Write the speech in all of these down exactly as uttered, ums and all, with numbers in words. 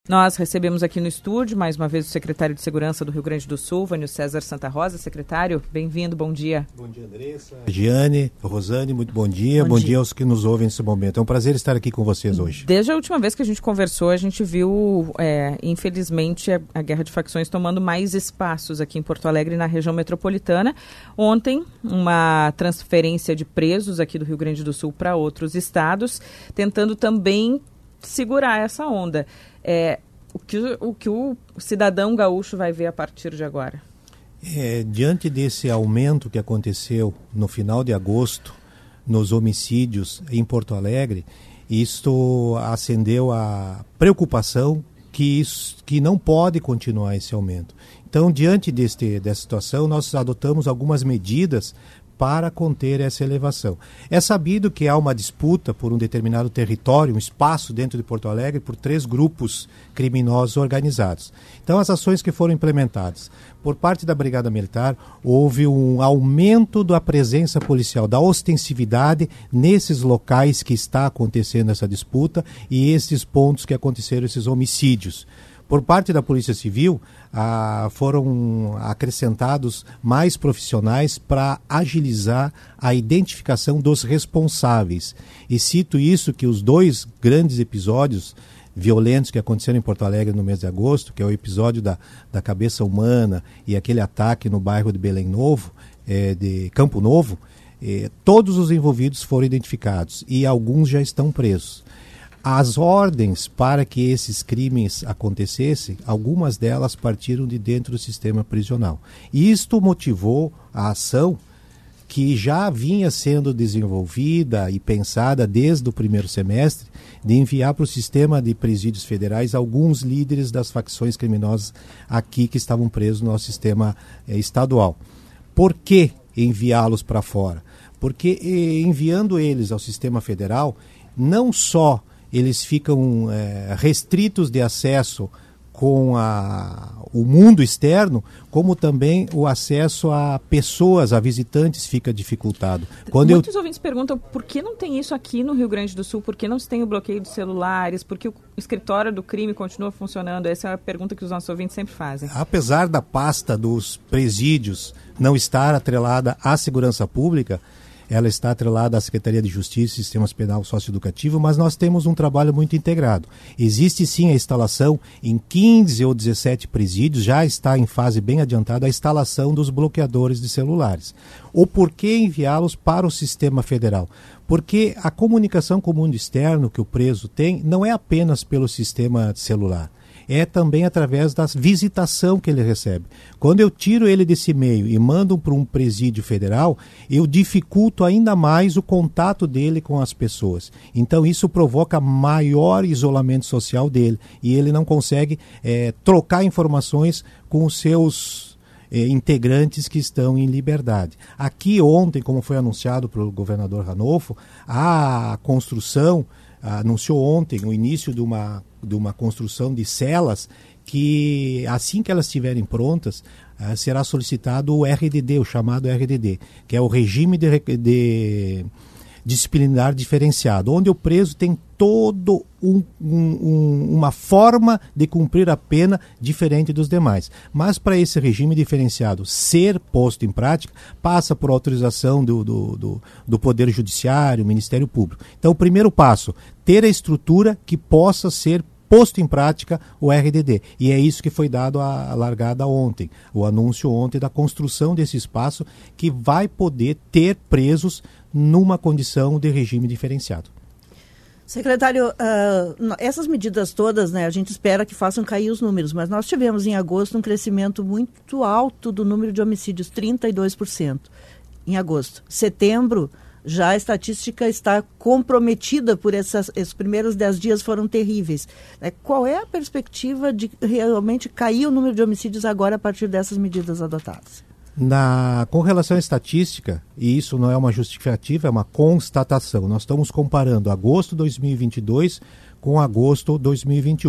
Nós recebemos aqui no estúdio, mais uma vez, o secretário de Segurança do Rio Grande do Sul, Vânio César Santa Rosa. Secretário, bem-vindo, bom dia. Bom dia, Andressa. Giane, Rosane, muito bom dia. Bom, bom dia. dia aos que nos ouvem nesse momento. É um prazer estar aqui com vocês hoje. Desde a última vez que a gente conversou, a gente viu, é, infelizmente, a, a guerra de facções tomando mais espaços aqui em Porto Alegre, na região metropolitana. Ontem, uma transferência de presos aqui do Rio Grande do Sul para outros estados, tentando também segurar essa onda. É, o, que, o que o cidadão gaúcho vai ver a partir de agora? É, diante desse aumento que aconteceu no final de agosto nos homicídios em Porto Alegre, isto acendeu a preocupação que, isso, que não pode continuar esse aumento. Então, diante deste, dessa situação, nós adotamos algumas medidas para conter essa elevação. É sabido que há uma disputa por um determinado território, um espaço dentro de Porto Alegre, por três grupos criminosos organizados. Então, as ações que foram implementadas por parte da Brigada Militar, houve um aumento da presença policial, da ostensividade nesses locais que está acontecendo essa disputa e esses pontos que aconteceram esses homicídios. Por parte da Polícia Civil, ah, foram acrescentados mais profissionais para agilizar a identificação dos responsáveis. E cito isso, que os dois grandes episódios violentos que aconteceram em Porto Alegre no mês de agosto, que é o episódio da, da cabeça humana e aquele ataque no bairro de Belém Novo, eh, de Campo Novo, eh, todos os envolvidos foram identificados e alguns já estão presos. As ordens para que esses crimes acontecessem, algumas delas partiram de dentro do sistema prisional. Isto motivou a ação que já vinha sendo desenvolvida e pensada desde o primeiro semestre, de enviar para o sistema de presídios federais alguns líderes das facções criminosas aqui que estavam presos no nosso sistema eh, estadual. Por que enviá-los para fora? Porque eh, enviando eles ao sistema federal, não só eles ficam é, restritos de acesso com a, o mundo externo, como também o acesso a pessoas, a visitantes, fica dificultado. Quando Muitos eu... ouvintes perguntam por que não tem isso aqui no Rio Grande do Sul, por que não se tem o bloqueio de celulares, por que o escritório do crime continua funcionando? Essa é a pergunta que os nossos ouvintes sempre fazem. Apesar da pasta dos presídios não estar atrelada à segurança pública, ela está atrelada à Secretaria de Justiça e Sistemas Penal Socioeducativo, mas nós temos um trabalho muito integrado. Existe sim a instalação em quinze ou dezessete presídios, já está em fase bem adiantada a instalação dos bloqueadores de celulares. O porquê enviá-los para o sistema federal? Porque a comunicação com o mundo externo que o preso tem não é apenas pelo sistema celular. É também através da visitação que ele recebe. Quando eu tiro ele desse meio e mando para um presídio federal, eu dificulto ainda mais o contato dele com as pessoas. Então isso provoca maior isolamento social dele e ele não consegue é, trocar informações com os seus é, integrantes que estão em liberdade. Aqui ontem, como foi anunciado pelo governador Ranolfo, a construção, anunciou ontem o início de uma de uma construção de celas que, assim que elas estiverem prontas, uh, será solicitado o R D D, o chamado R D D, que é o regime de, de disciplinar diferenciado, onde o preso tem todo um, um, uma forma de cumprir a pena diferente dos demais. Mas para esse regime diferenciado ser posto em prática, passa por autorização do, do, do, do Poder Judiciário, Ministério Público. Então, o primeiro passo, ter a estrutura que possa ser posto em prática o R D D. E é isso que foi dado a largada ontem, o anúncio ontem da construção desse espaço que vai poder ter presos numa condição de regime diferenciado. Secretário, uh, essas medidas todas, né, a gente espera que façam cair os números, mas nós tivemos em agosto um crescimento muito alto do número de homicídios, trinta e dois por cento em agosto. Setembro, já a estatística está comprometida por essas, esses primeiros dez dias foram terríveis. É, qual é a perspectiva de realmente cair o número de homicídios agora a partir dessas medidas adotadas? Na, com relação à estatística, e isso não é uma justificativa, é uma constatação. Nós estamos comparando agosto de dois mil e vinte e dois com agosto de dois mil e vinte e um.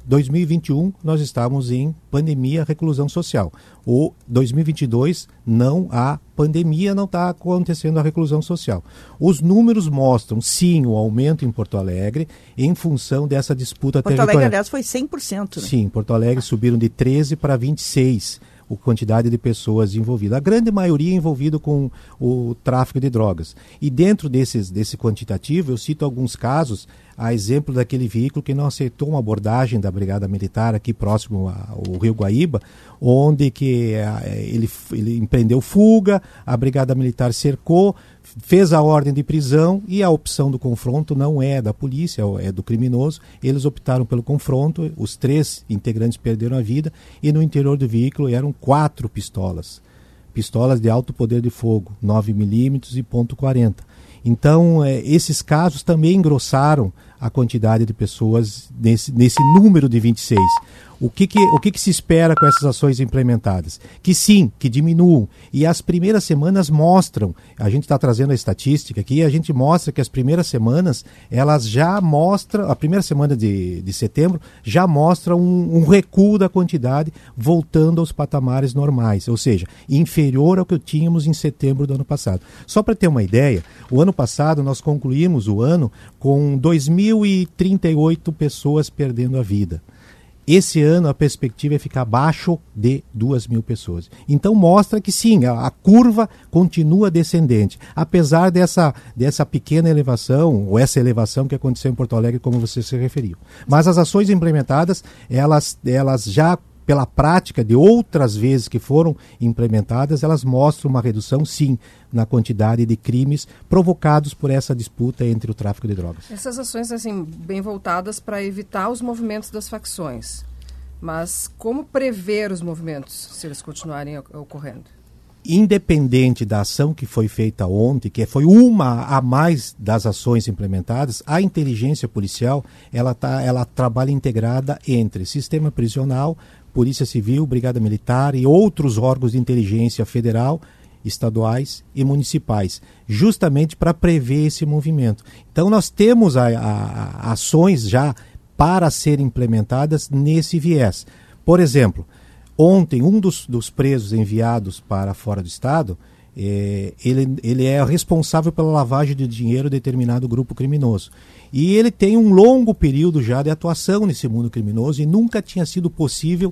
dois mil e vinte e um nós estávamos em pandemia, reclusão social. O dois mil e vinte e dois não há pandemia, não está acontecendo a reclusão social. Os números mostram, sim, o aumento em Porto Alegre em função dessa disputa Porto territorial. Alegre, aliás, foi cem por cento. Né? Sim, Porto Alegre subiram de treze para vinte e seis a quantidade de pessoas envolvidas. A grande maioria envolvida com o tráfico de drogas. E dentro desses, desse quantitativo, eu cito alguns casos, a exemplo daquele veículo que não aceitou uma abordagem da Brigada Militar aqui próximo ao Rio Guaíba, onde que, ele, ele empreendeu fuga, a Brigada Militar cercou, fez a ordem de prisão e a opção do confronto não é da polícia, é do criminoso. Eles optaram pelo confronto, os três integrantes perderam a vida e no interior do veículo eram quatro pistolas. Pistolas de alto poder de fogo, nove milímetros e ponto quarenta. Então, é, esses casos também engrossaram a quantidade de pessoas nesse, nesse número de vinte e seis. O que que, o que que se espera com essas ações implementadas? Que sim, que diminuam. E as primeiras semanas mostram, a gente está trazendo a estatística aqui, a gente mostra que as primeiras semanas, elas já mostram, a primeira semana de, de setembro, já mostra um, um recuo da quantidade voltando aos patamares normais, ou seja, inferior ao que tínhamos em setembro do ano passado. Só para ter uma ideia, o ano passado nós concluímos o ano com dois mil e trinta e oito pessoas perdendo a vida. Esse ano a perspectiva é ficar abaixo de duas mil pessoas. Então mostra que sim, a, a curva continua descendente, apesar dessa, dessa pequena elevação, ou essa elevação que aconteceu em Porto Alegre, como você se referiu. Mas as ações implementadas, elas, elas já, pela prática de outras vezes que foram implementadas, elas mostram uma redução, sim, na quantidade de crimes provocados por essa disputa entre o tráfico de drogas. Essas ações, assim, bem voltadas para evitar os movimentos das facções. Mas como prever os movimentos se eles continuarem ocorrendo? Independente da ação que foi feita ontem, que foi uma a mais das ações implementadas, a inteligência policial ela, tá, ela trabalha integrada entre sistema prisional, Polícia Civil, Brigada Militar e outros órgãos de inteligência federal, estaduais e municipais, justamente para prever esse movimento. Então nós temos a, a, a ações já para serem implementadas nesse viés. Por exemplo, ontem um dos, dos presos enviados para fora do estado, é, ele, ele é responsável pela lavagem de dinheiro de determinado grupo criminoso. E ele tem um longo período já de atuação nesse mundo criminoso e nunca tinha sido possível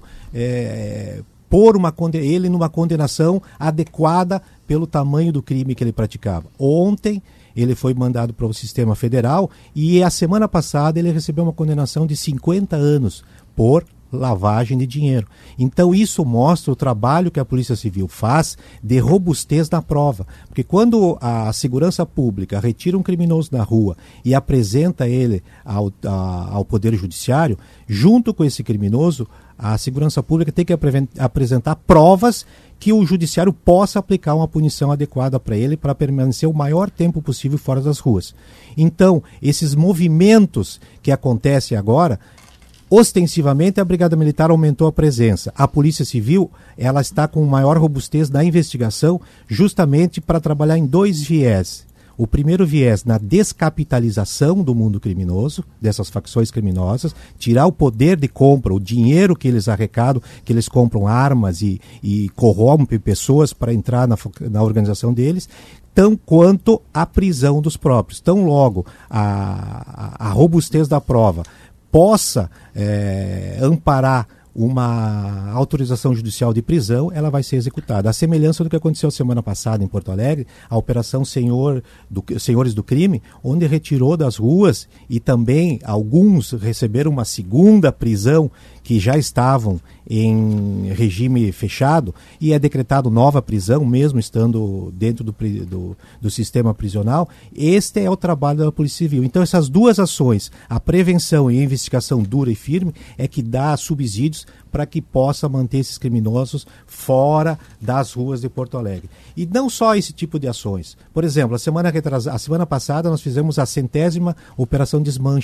é, pôr uma, ele numa condenação adequada pelo tamanho do crime que ele praticava. Ontem ele foi mandado para o sistema federal e a semana passada ele recebeu uma condenação de cinquenta anos por lavagem de dinheiro. Então isso mostra o trabalho que a Polícia Civil faz de robustez na prova, porque quando a segurança pública retira um criminoso da rua e apresenta ele ao, a, ao Poder Judiciário, junto com esse criminoso, a segurança pública tem que apre- apresentar provas que o judiciário possa aplicar uma punição adequada para ele para permanecer o maior tempo possível fora das ruas. Então, esses movimentos que acontecem agora, ostensivamente, a Brigada Militar aumentou a presença. A Polícia Civil, ela está com maior robustez na investigação, justamente para trabalhar em dois viés. O primeiro viés na descapitalização do mundo criminoso, dessas facções criminosas, tirar o poder de compra, o dinheiro que eles arrecadam, que eles compram armas e, e corrompem pessoas para entrar na, na organização deles, tão quanto a prisão dos próprios. Tão logo a, a, a robustez da prova possa é, amparar uma autorização judicial de prisão, ela vai ser executada. A semelhança do que aconteceu semana passada em Porto Alegre, a Operação Senhor do, Senhores do Crime, onde retirou das ruas e também alguns receberam uma segunda prisão que já estavam em regime fechado e é decretado nova prisão, mesmo estando dentro do, do, do sistema prisional. Este é o trabalho da Polícia Civil. Então essas duas ações, a prevenção e a investigação dura e firme, é que dá subsídios para que possa manter esses criminosos fora das ruas de Porto Alegre. E não só esse tipo de ações. Por exemplo, a semana, retras... a semana passada nós fizemos a centésima Operação Desmanche,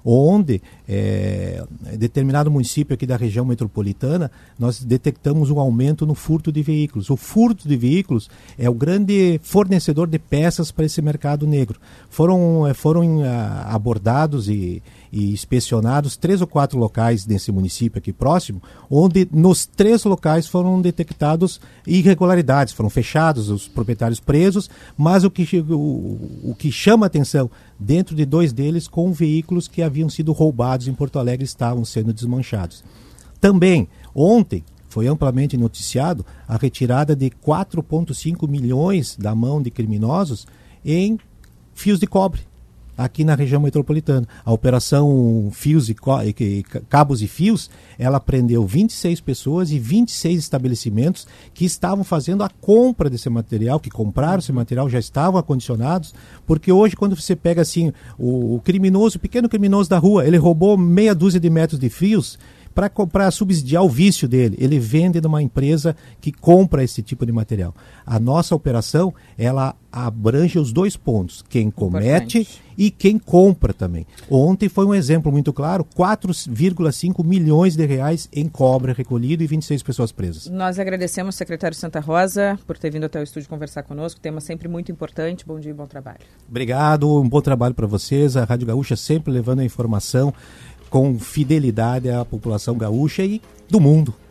onde, é, determinado município aqui da região metropolitana, nós detectamos um aumento no furto de veículos. O furto de veículos é o grande fornecedor de peças para esse mercado negro. Foram, foram a, abordados e, e inspecionados três ou quatro locais nesse município aqui próximo, onde nos três locais foram detectados irregularidades, foram fechados, os proprietários presos, mas o que, o, o que chama atenção, dentro de dois deles com veículos que haviam sido roubados em Porto Alegre estavam sendo desmanchados. Também, ontem, foi amplamente noticiado a retirada de quatro vírgula cinco milhões da mão de criminosos em fios de cobre, aqui na região metropolitana. A operação Fios e Co- Cabos e Fios, ela prendeu vinte e seis pessoas e vinte e seis estabelecimentos que estavam fazendo a compra desse material, que compraram esse material, já estavam acondicionados, porque hoje quando você pega assim, o, o criminoso, o pequeno criminoso da rua, ele roubou meia dúzia de metros de fios, para subsidiar o vício dele, ele vende numa empresa que compra esse tipo de material. A nossa operação, ela abrange os dois pontos, quem comete Importante. E quem compra também. Ontem foi um exemplo muito claro, quatro vírgula cinco milhões de reais em cobre recolhido e vinte e seis pessoas presas. Nós agradecemos, secretário Santa Rosa, por ter vindo até o estúdio conversar conosco, tema sempre muito importante, bom dia e bom trabalho. Obrigado, um bom trabalho para vocês, a Rádio Gaúcha sempre levando a informação com fidelidade à população gaúcha e do mundo.